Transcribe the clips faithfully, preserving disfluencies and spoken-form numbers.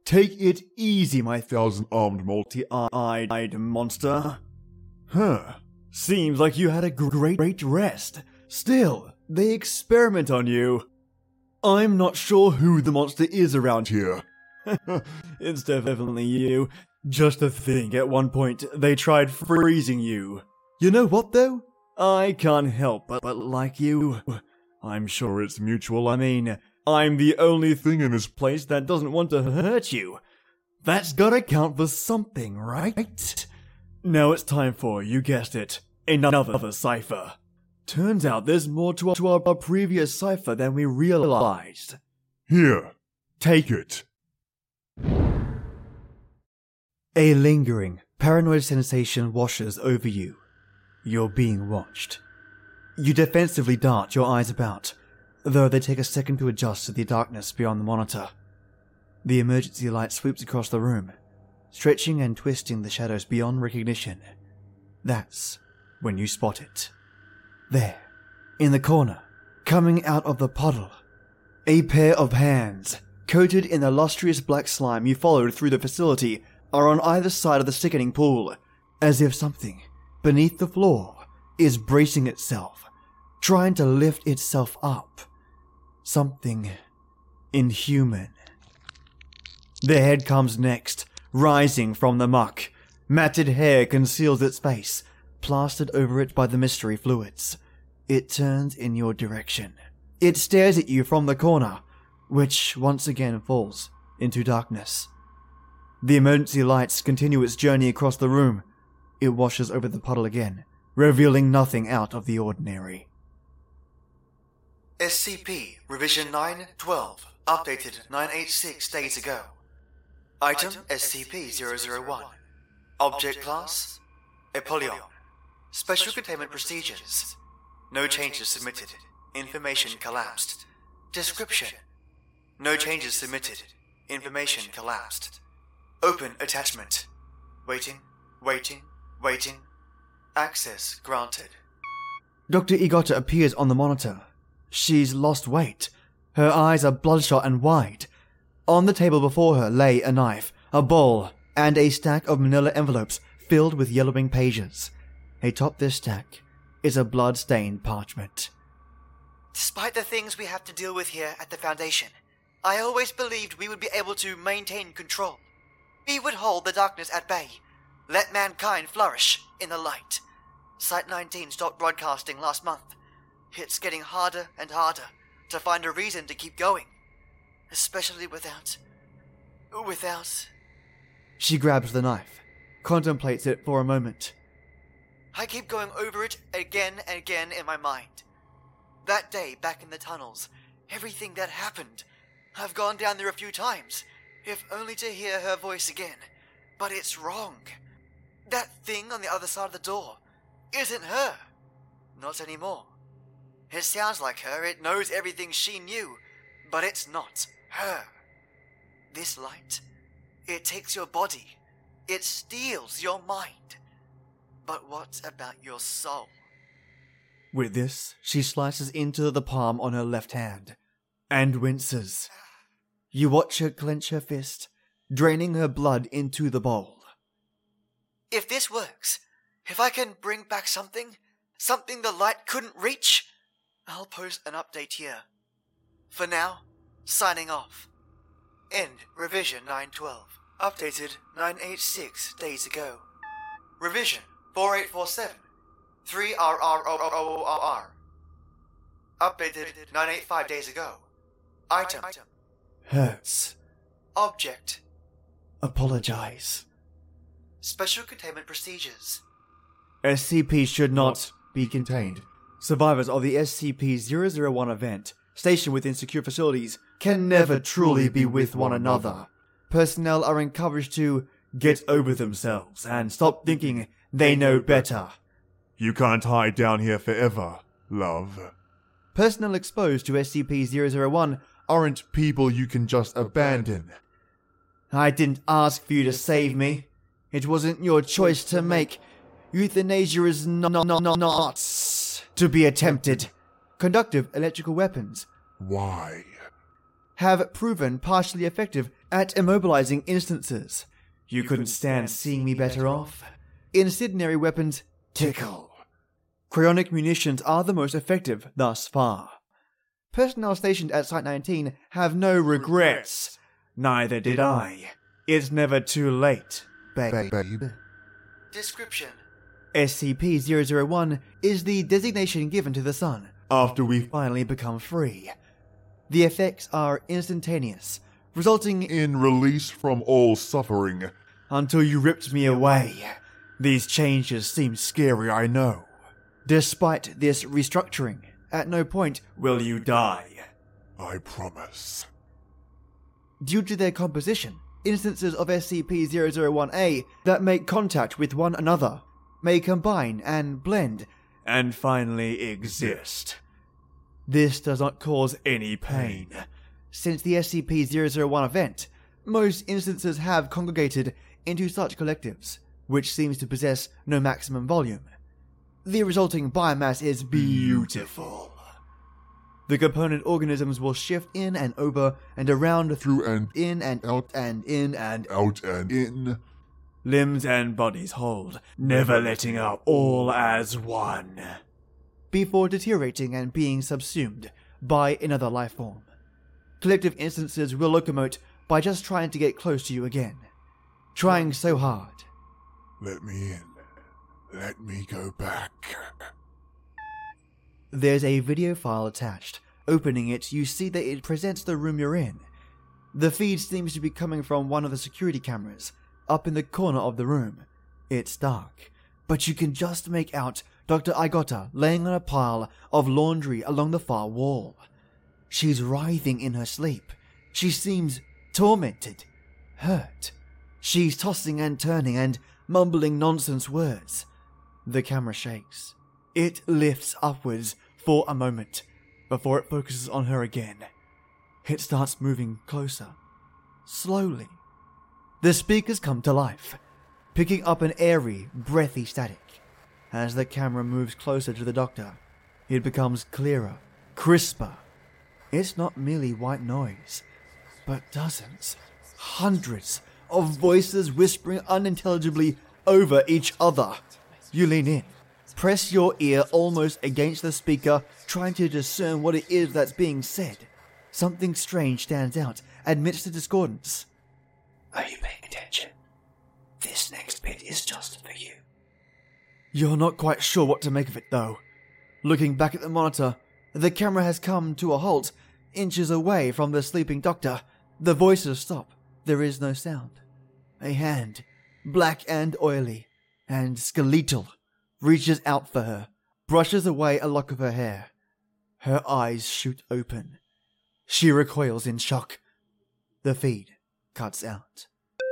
Take it easy, my thousand-armed, multi-eyed monster. Huh. Seems like you had a great, great rest. Still, they experiment on you. I'm not sure who the monster is around here. It's definitely you. Just to think, at one point, they tried freezing you. You know what, though? I can't help but, but like you. I'm sure it's mutual. I mean, I'm the only thing in this place that doesn't want to hurt you. That's gotta count for something, right? Now it's time for, you guessed it, another cipher. Turns out there's more to our, to our previous cipher than we realized. Here, take it. A lingering, paranoid sensation washes over you. You're being watched. You defensively dart your eyes about, though they take a second to adjust to the darkness beyond the monitor. The emergency light sweeps across the room, stretching and twisting the shadows beyond recognition. That's when you spot it. There, in the corner, coming out of the puddle, a pair of hands, coated in the lustrous black slime you followed through the facility, are on either side of the sickening pool, as if something beneath the floor is bracing itself, trying to lift itself up. Something inhuman. The head comes next, rising from the muck. Matted hair conceals its face, plastered over it by the mystery fluids. It turns in your direction. It stares at you from the corner, which once again falls into darkness. The emergency lights continue its journey across the room. It washes over the puddle again, revealing nothing out of the ordinary. S C P Revision nine twelve, updated nine eighty-six days ago. Item S C P zero zero one. Object Class Apollyon. Special Containment Procedures. No changes submitted. Information collapsed. Description. No changes submitted. Information collapsed. Open attachment. Waiting, waiting, waiting. Access granted. Doctor Igota appears on the monitor. She's lost weight. Her eyes are bloodshot and wide. On the table before her lay a knife, a bowl, and a stack of manila envelopes filled with yellowing pages. Atop this stack is a blood-stained parchment. Despite the things we have to deal with here at the Foundation, I always believed we would be able to maintain control. We would hold the darkness at bay, let mankind flourish in the light. Site nineteen stopped broadcasting last month. It's getting harder and harder to find a reason to keep going, especially without... without... She grabs the knife, contemplates it for a moment. I keep going over it again and again in my mind. That day back in the tunnels, everything that happened. I've gone down there a few times, if only to hear her voice again. But it's wrong. That thing on the other side of the door isn't her. Not anymore. It sounds like her, it knows everything she knew, but it's not her. This light, it takes your body. It steals your mind. But what about your soul? With this, she slices into the palm on her left hand, and winces. You watch her clench her fist, draining her blood into the bowl. If this works, if I can bring back something, something the light couldn't reach, I'll post an update here. For now, signing off. End Revision nine twelve. Updated nine eighty-six days ago. Revision four eight four seven. three R R O O R R. Updated nine eighty-five days ago. Item. Hurts. Object. Apologize. Special Containment Procedures. S C P should not be contained. Survivors of the S C P zero zero one event, stationed within secure facilities, can never truly be with one another. Personnel are encouraged to get over themselves and stop thinking they know better. You can't hide down here forever, love. Personnel exposed to S C P zero zero one Aren't people you can just abandon. I didn't ask for you to save me. It wasn't your choice to make. Euthanasia is not, not, not, not to be attempted. Conductive electrical weapons Why? have proven partially effective At immobilizing instances, you couldn't stand seeing me better off. Incendiary weapons tickle. Cryonic munitions are the most effective thus far. Personnel stationed at Site nineteen have no regrets. Neither did I. It's never too late, babe. Description. S C P zero zero one is the designation given to the sun after we finally become free. The effects are instantaneous, resulting in In release from all suffering. until you ripped me away. These changes seem scary, I know. Despite this restructuring, at no point will you die. I promise. Due to their composition, instances of S C P zero zero one A that make contact with one another may combine and blend and finally exist. This does not cause any pain. Since the S C P zero zero one event, most instances have congregated into such collectives, which seems to possess no maximum volume. The resulting biomass is beautiful. The component organisms will shift in and over and around Through and in and out and in and out and in. limbs and bodies hold, never letting up, all as one, before deteriorating and being subsumed by another life form. Collective instances will locomote by just trying to get close to you again, trying so hard. Let me in. Let me go back. There's a video file attached. Opening it, you see that it presents the room you're in. The feed seems to be coming from one of the security cameras, up in the corner of the room. It's dark, but you can just make out Doctor Igota laying on a pile of laundry along the far wall. She's writhing in her sleep. She seems tormented, hurt. She's tossing and turning and mumbling nonsense words. The camera shakes. It lifts upwards for a moment before it focuses on her again. It starts moving closer, slowly. The speakers come to life, picking up an airy, breathy static. As the camera moves closer to the doctor, it becomes clearer, crisper. It's not merely white noise, but dozens, hundreds of voices whispering unintelligibly over each other. You lean in, press your ear almost against the speaker, trying to discern what it is that's being said. Something strange stands out amidst the discordance. Are you paying attention? This next bit is just for you. You're not quite sure what to make of it, though. Looking back at the monitor, the camera has come to a halt, inches away from the sleeping doctor. The voices stop. There is no sound. A hand, black and oily, and skeletal, reaches out for her, brushes away a lock of her hair. Her eyes shoot open. She recoils in shock. The feed cuts out.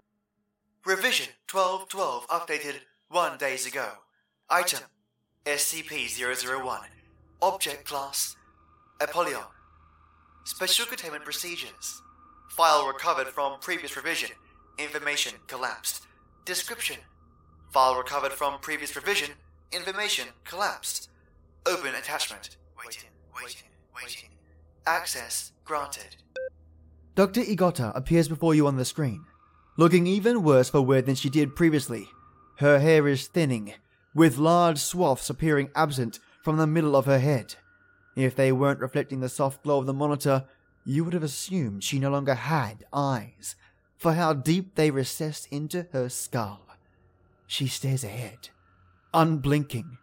Revision twelve twelve updated one days ago. Item S C P zero zero one. Object class Apollyon. Special containment procedures. File recovered from previous revision. Information collapsed. Description. File recovered from previous revision. Information collapsed. Open attachment. Waiting, waiting, waiting. Access granted. Doctor Igota appears before you on the screen, looking even worse for wear than she did previously. Her hair is thinning, with large swaths appearing absent from the middle of her head. If they weren't reflecting the soft glow of the monitor, you would have assumed she no longer had eyes, for how deep they recessed into her skull. She stares ahead, unblinking.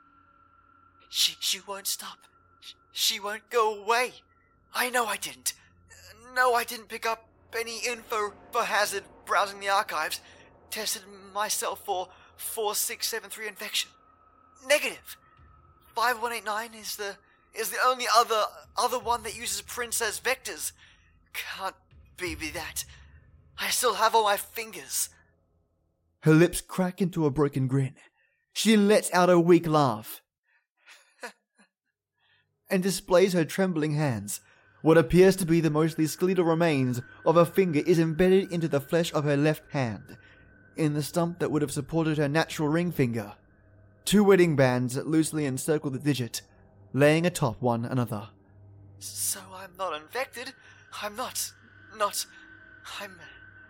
She she won't stop. She won't go away. I know I didn't. No, I didn't pick up any info for Hazard browsing the archives. Tested myself for four six seven three infection. Negative. five one eight nine is the is the only other other one that uses prints as vectors. Can't be be that. I still have all my fingers. Her lips crack into a broken grin. She lets out a weak laugh and displays her trembling hands. What appears to be the mostly skeletal remains of a finger is embedded into the flesh of her left hand, in the stump that would have supported her natural ring finger. Two wedding bands loosely encircle the digit, laying atop one another. So I'm not infected. I'm not. Not. I'm.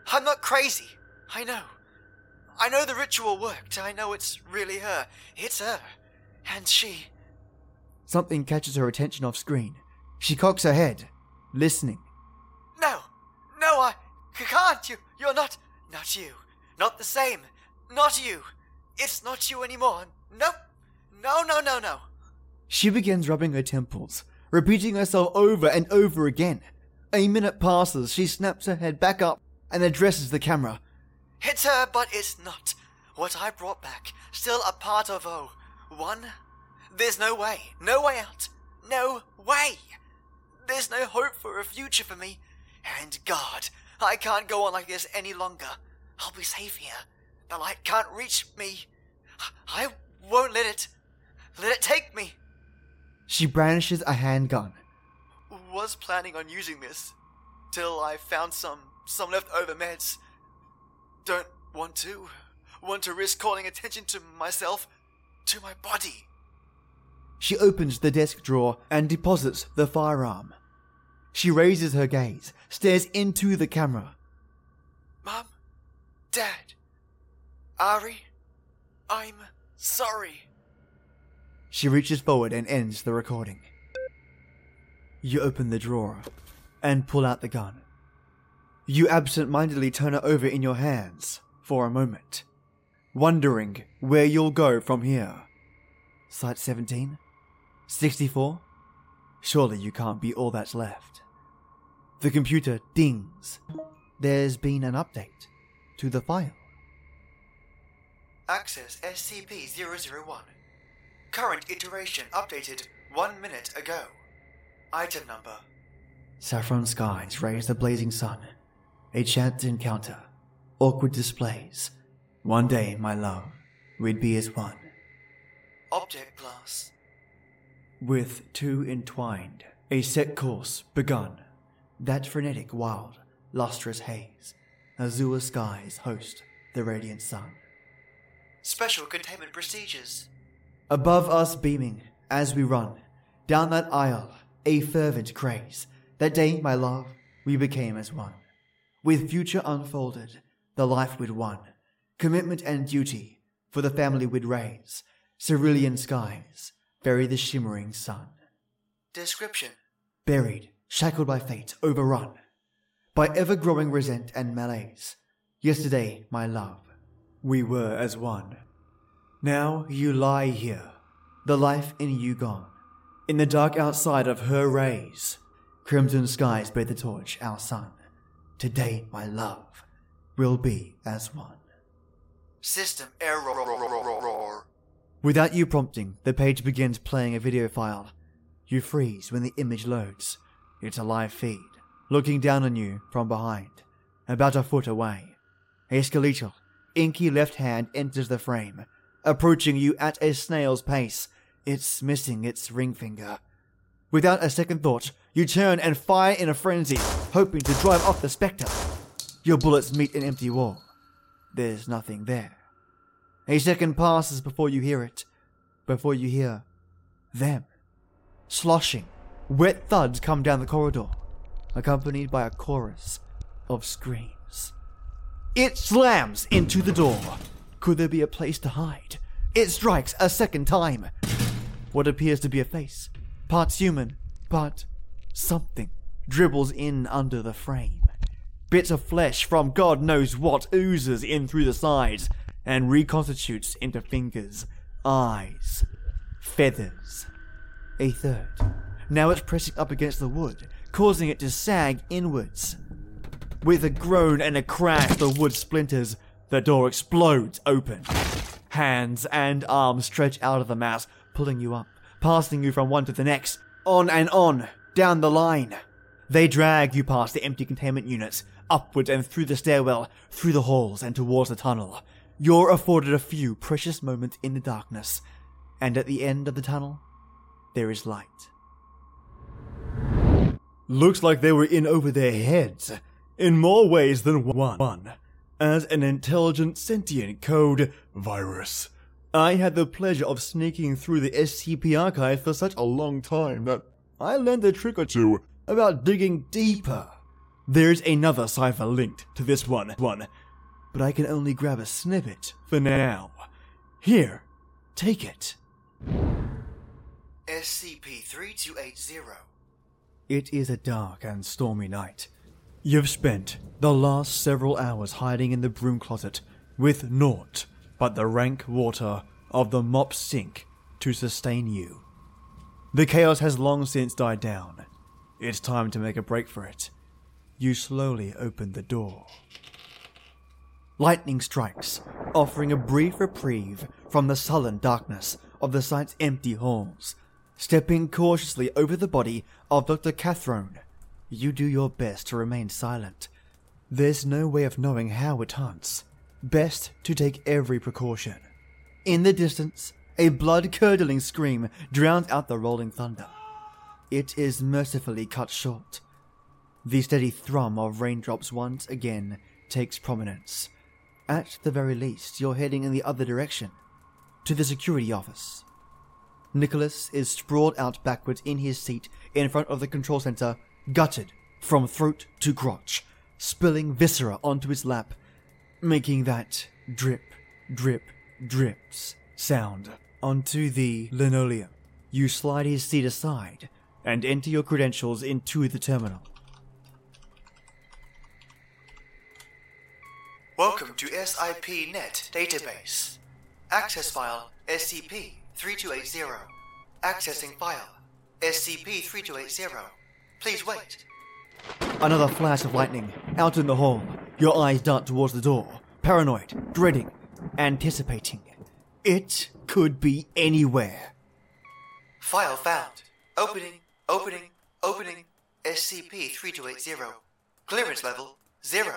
I'm not crazy. I know. I know the ritual worked. I know it's really her. It's her. And she... Something catches her attention off screen. She cocks her head, listening. No. No, I c- can't. You, you're not... Not you. Not the same. Not you. It's not you anymore. No. No, no, no, no. She begins rubbing her temples, repeating herself over and over again. A minute passes, she snaps her head back up and addresses the camera. It's her, but it's not. What I brought back, still a part of O. One? There's no way. No way out. No way. There's no hope for a future for me. And God, I can't go on like this any longer. I'll be safe here. The light can't reach me. I won't let it. Let it take me. She brandishes a handgun. Was planning on using this till I found some some leftover meds. Don't want to. Want to risk calling attention to myself, to my body. She opens the desk drawer and deposits the firearm. She raises her gaze, stares into the camera. Mom, Dad, Ari, I'm sorry. She reaches forward and ends the recording. You open the drawer and pull out the gun. You absent-mindedly turn it over in your hands for a moment, wondering where you'll go from here. Site seventeen? sixty-four? Surely you can't be all that's left. The computer dings. There's been an update to the file. Access S C P zero zero one. Current iteration updated one minute ago. Item number. Saffron skies raise the blazing sun. A chance encounter. Awkward displays. One day, my love, we'd be as one. Object class. With two entwined, a set course begun. That frenetic, wild, lustrous haze. Azure skies host the radiant sun. Special containment procedures. Above us beaming, as we run, down that aisle, a fervent craze. That day, my love, we became as one. With future unfolded, the life we'd won. Commitment and duty, for the family we'd raise. Cerulean skies, bury the shimmering sun. Description. Buried, shackled by fate, overrun. By ever-growing resent and malaise. Yesterday, my love, we were as one. Now you lie here, the life in you gone. In the dark outside of her rays, crimson skies bear the torch, our sun. Today, my love, we'll be as one. System error. Without you prompting, the page begins playing a video file. You freeze when the image loads. It's a live feed, looking down on you from behind, about a foot away. A skeletal, inky left hand enters the frame, approaching you at a snail's pace. It's missing its ring finger. Without a second thought, you turn and fire in a frenzy, hoping to drive off the spectre. Your bullets meet an empty wall. There's nothing there. A second passes before you hear it, before you hear them. Sloshing, wet thuds come down the corridor, accompanied by a chorus of screams. It slams into the door. Could there be a place to hide? It strikes a second time. What appears to be a face, parts human, but something dribbles in under the frame. Bits of flesh from God knows what oozes in through the sides and reconstitutes into fingers, eyes, feathers. A third. Now it's pressing up against the wood, causing it to sag inwards. With a groan and a crash, the wood splinters. The door explodes open. Hands and arms stretch out of the mass, pulling you up, passing you from one to the next, on and on, down the line. They drag you past the empty containment units, upwards and through the stairwell, through the halls and towards the tunnel. You're afforded a few precious moments in the darkness, and at the end of the tunnel, there is light. Looks like they were in over their heads, in more ways than one. As an intelligent, sentient code virus, I had the pleasure of sneaking through the S C P archive for such a long time that I learned a trick or two about digging deeper There's another cipher linked to this one, one, but I can only grab a snippet for now. Here, take it. S C P three two eight zero. It is a dark and stormy night. You've spent the last several hours hiding in the broom closet with naught but the rank water of the mop sink to sustain you. The chaos has long since died down. It's time to make a break for it. You slowly open the door. Lightning strikes, offering a brief reprieve from the sullen darkness of the site's empty halls. Stepping cautiously over the body of Doctor Cathrone, you do your best to remain silent. There's no way of knowing how it hunts. Best to take every precaution. In the distance, a blood-curdling scream drowns out the rolling thunder. It is mercifully cut short. The steady thrum of raindrops once again takes prominence. At the very least, you're heading in the other direction, to the security office. Nicholas is sprawled out backwards in his seat in front of the control center, gutted from throat to crotch, spilling viscera onto his lap, making that drip, drip, drips sound onto the linoleum. You slide his seat aside and enter your credentials into the terminal. Welcome to S I P Net Database. Access file S C P three two eight zero. Accessing file S C P three two eight zero. Please wait. Another flash of lightning, out in the hall. Your eyes dart towards the door, paranoid, dreading, anticipating. It could be anywhere. File found. Opening, opening, opening. S C P three two eight zero. Clearance level zero.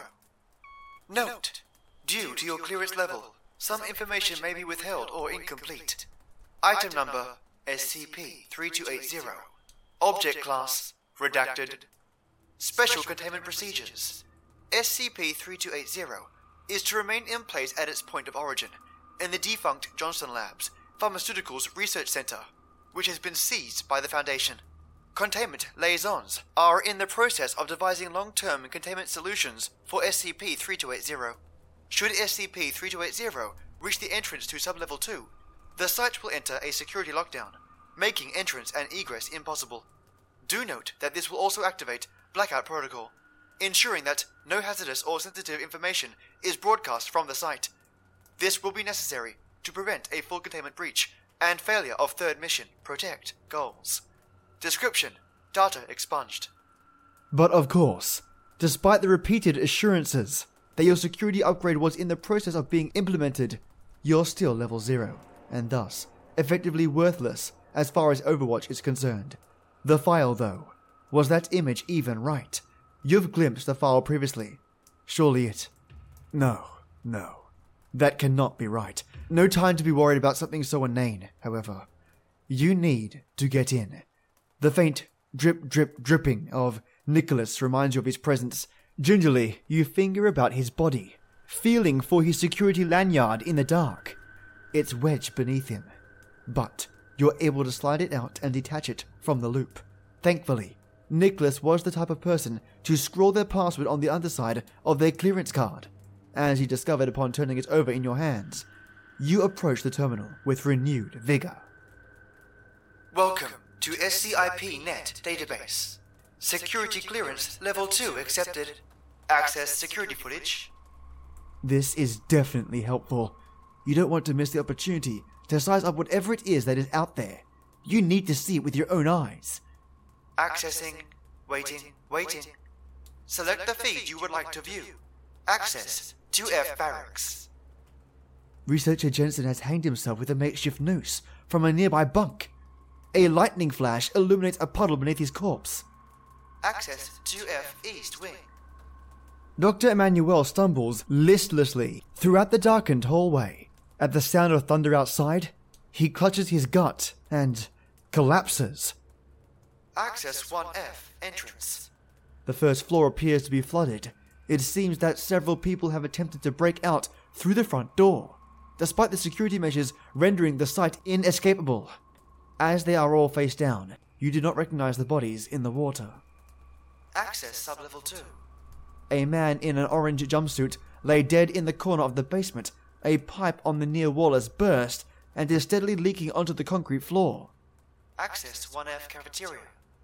Note: due to your clearance level, some information may be withheld or incomplete. Item number S C P three two eight zero. Object class redacted. Special containment procedures. S C P three two eight zero is to remain in place at its point of origin in the defunct Johnson Labs Pharmaceuticals Research Center, which has been seized by the Foundation. Containment liaisons are in the process of devising long-term containment solutions for S C P three two eight zero. Should S C P three two eight zero reach the entrance to Sublevel two, the site will enter a security lockdown, making entrance and egress impossible. Do note that this will also activate Blackout Protocol, ensuring that no hazardous or sensitive information is broadcast from the site. This will be necessary to prevent a full containment breach and failure of third mission Protect goals. Description: data expunged. But of course, despite the repeated assurances that your security upgrade was in the process of being implemented, you're still level zero, and thus effectively worthless as far as Overwatch is concerned. The file, though, was that image even right? You've glimpsed the file previously. Surely it... No, no. That cannot be right. No time to be worried about something so inane, however. You need to get in. The faint drip drip dripping of Nicholas reminds you of his presence. Gingerly, you finger about his body, feeling for his security lanyard in the dark. It's wedged beneath him, but you're able to slide it out and detach it from the loop. Thankfully, Nicholas was the type of person to scroll their password on the underside of their clearance card, as you discovered upon turning it over in your hands. You approach the terminal with renewed vigor. Welcome to S C I P Net Database. Security clearance level two accepted. Access security footage. This is definitely helpful. You don't want to miss the opportunity to size up whatever it is that is out there. You need to see it with your own eyes. Accessing. Waiting. Waiting. Select the feed you would like to view. Access to F Barracks. Researcher Jensen has hanged himself with a makeshift noose from a nearby bunk. A lightning flash illuminates a puddle beneath his corpse. Access to F East Wing. Doctor Emmanuel stumbles listlessly throughout the darkened hallway. At the sound of thunder outside, he clutches his gut and collapses. Access one F entrance. The first floor appears to be flooded. It seems that several people have attempted to break out through the front door, despite the security measures rendering the site inescapable. As they are all face down, you do not recognize the bodies in the water. Access Sublevel two. A man in an orange jumpsuit lay dead in the corner of the basement. A pipe on the near wall has burst and is steadily leaking onto the concrete floor. Access one F cafeteria.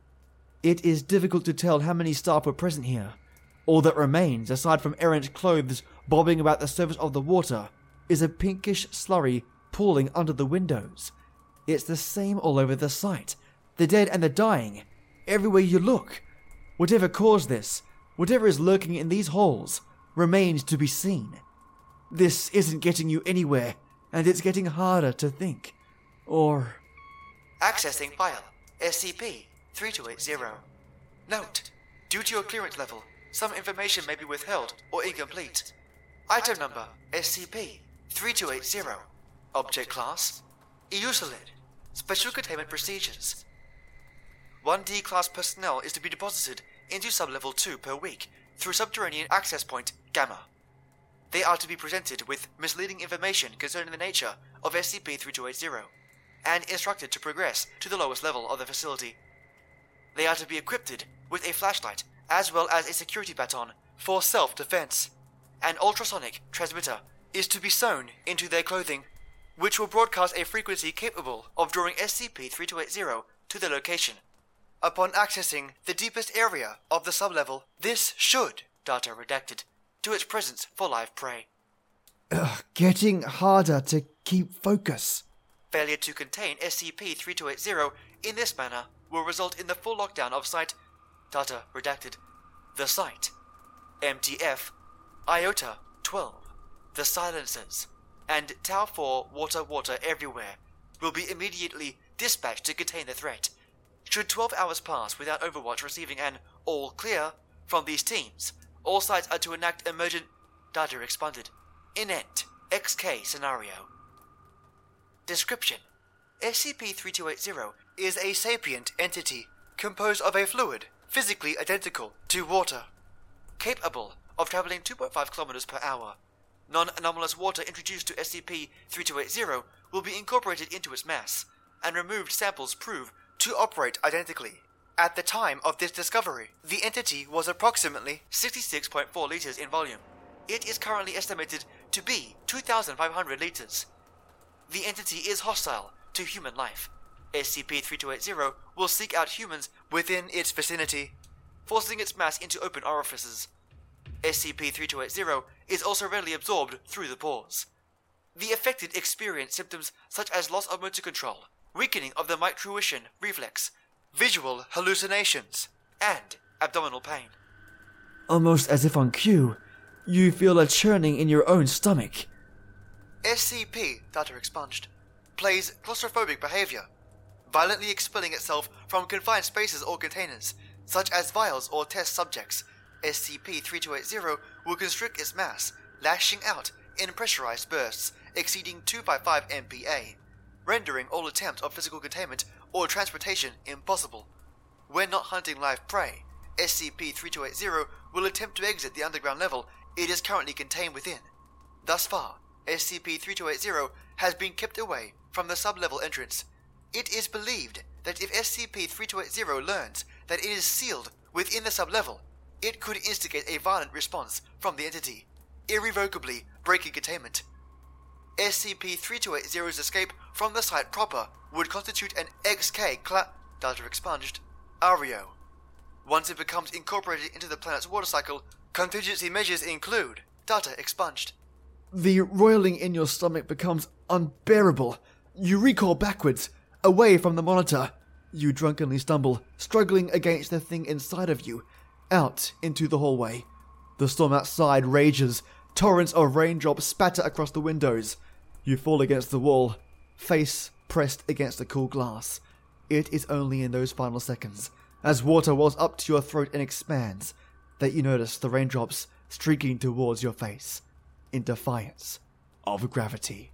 It is difficult to tell how many staff were present here. All that remains, aside from errant clothes bobbing about the surface of the water, is a pinkish slurry pooling under the windows. It's the same all over the site. The dead and the dying, everywhere you look. Whatever caused this, whatever is lurking in these holes, remains to be seen. This isn't getting you anywhere, and it's getting harder to think. Or... Accessing file, S C P three two eight zero. Note, due to your clearance level, some information may be withheld or incomplete. Item number, S C P three two eight zero. Object class, Eusolid. Special containment procedures. one D class personnel is to be deposited into Sublevel two per week through subterranean access point Gamma. They are to be presented with misleading information concerning the nature of S C P three two eight zero and instructed to progress to the lowest level of the facility. They are to be equipped with a flashlight as well as a security baton for self-defense. An ultrasonic transmitter is to be sewn into their clothing, which will broadcast a frequency capable of drawing S C P three two eight zero to their location. Upon accessing the deepest area of the sublevel, this should, data redacted, to its presence for live prey. Ugh, getting harder to keep focus. Failure to contain S C P three two eight zero in this manner will result in the full lockdown of Site, data redacted, the site, M T F, Iota twelve, the silencers, and Tau four water water everywhere will be immediately dispatched to contain the threat. Should twelve hours pass without Overwatch receiving an all clear from these teams, all sites are to enact emergent data expanded, inent X K scenario. Description: S C P three two eight zero is a sapient entity composed of a fluid physically identical to water, capable of traveling two point five kilometers per hour. Non-anomalous water introduced to S C P three two eight zero will be incorporated into its mass, and removed samples prove to operate identically. At the time of this discovery, the entity was approximately sixty-six point four liters in volume. It is currently estimated to be two thousand five hundred liters. The entity is hostile to human life. S C P three two eight zero will seek out humans within its vicinity, forcing its mass into open orifices. S C P three two eight zero is also readily absorbed through the pores. The affected experience symptoms such as loss of motor control, weakening of the microtuition reflex, visual hallucinations, and abdominal pain. Almost as if on cue, you feel a churning in your own stomach. S C P, data expunged, plays claustrophobic behavior, violently expelling itself from confined spaces or containers, such as vials or test subjects. S C P three two eight zero will constrict its mass, lashing out in pressurized bursts exceeding two hundred fifty-five M P A, rendering all attempts of physical containment or transportation impossible. When not hunting live prey, S C P three two eight zero will attempt to exit the underground level it is currently contained within. Thus far, S C P three two eight zero has been kept away from the sub-level entrance. It is believed that if S C P three two eight zero learns that it is sealed within the sub-level, it could instigate a violent response from the entity, irrevocably breaking containment. S C P three two eight zero's escape from the site proper would constitute an X K cla- data expunged, Ario. Once it becomes incorporated into the planet's water cycle, contingency measures include data expunged. The roiling in your stomach becomes unbearable. You recoil backwards, away from the monitor. You drunkenly stumble, struggling against the thing inside of you, out into the hallway. The storm outside rages. Torrents of raindrops spatter across the windows. You fall against the wall, face pressed against the cool glass. It is only in those final seconds, as water wells up to your throat and expands, that you notice the raindrops streaking towards your face, in defiance of gravity.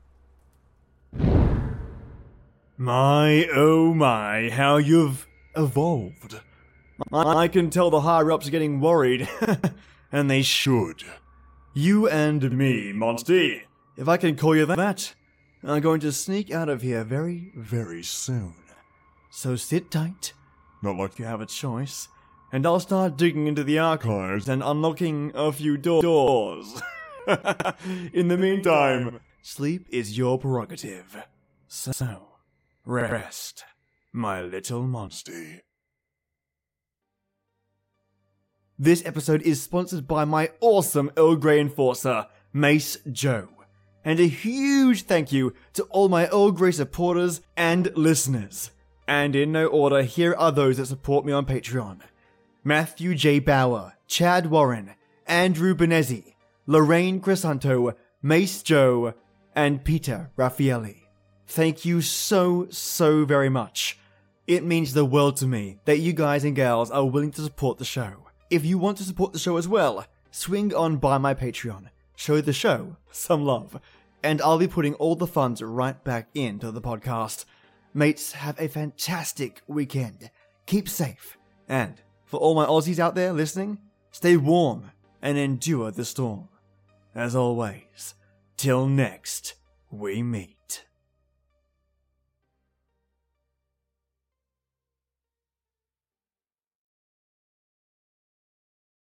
My, oh my, how you've evolved. I can tell the higher-ups are getting worried, and they should. You and me, Monsty. If I can call you that, I'm going to sneak out of here very, Very soon. so sit tight, Not like if you have a choice, and I'll start digging into the archives and unlocking a few do- doors. In the meantime, sleep is your prerogative. So, rest, my little monster. This episode is sponsored by my awesome Earl Grey enforcer, Mace Joe. And a huge thank you to all my Earl Grey supporters and listeners. And in no order, here are those that support me on Patreon. Matthew J. Bauer, Chad Warren, Andrew Benezzi, Lorraine Crisanto, Mace Joe, and Peter Raffaelli. Thank you so, so very much. It means the world to me that you guys and gals are willing to support the show. If you want to support the show as well, swing on by my Patreon, show the show some love, and I'll be putting all the funds right back into the podcast. Mates, have a fantastic weekend. Keep safe. And for all my Aussies out there listening, stay warm and endure the storm. As always, till next we meet.